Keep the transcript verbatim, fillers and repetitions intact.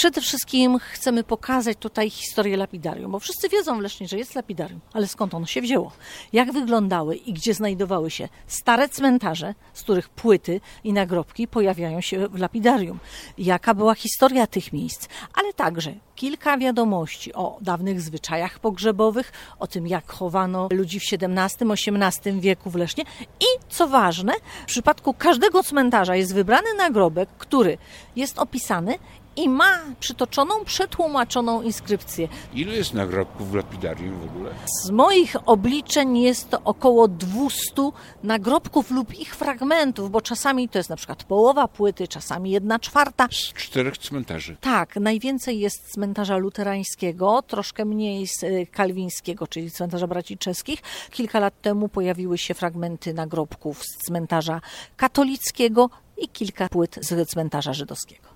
Przede wszystkim chcemy pokazać tutaj historię lapidarium, bo wszyscy wiedzą w Lesznie, że jest lapidarium, ale skąd ono się wzięło? Jak wyglądały i gdzie znajdowały się stare cmentarze, z których płyty i nagrobki pojawiają się w lapidarium? Jaka była historia tych miejsc? Ale także kilka wiadomości o dawnych zwyczajach pogrzebowych, o tym, jak chowano ludzi w siedemnastym, osiemnastym wieku w Lesznie i, co ważne, w przypadku każdego cmentarza jest wybrany nagrobek, który jest opisany i ma przytoczoną, przetłumaczoną inskrypcję. Ile jest nagrobków w lapidarium w ogóle? Z moich obliczeń jest to około dwieście nagrobków lub ich fragmentów, bo czasami to jest na przykład połowa płyty, czasami jedna czwarta. Z czterech cmentarzy. Tak, najwięcej jest cmentarza luterańskiego, troszkę mniej z kalwińskiego, czyli cmentarza braci czeskich. Kilka lat temu pojawiły się fragmenty nagrobków z cmentarza katolickiego i kilka płyt z cmentarza żydowskiego.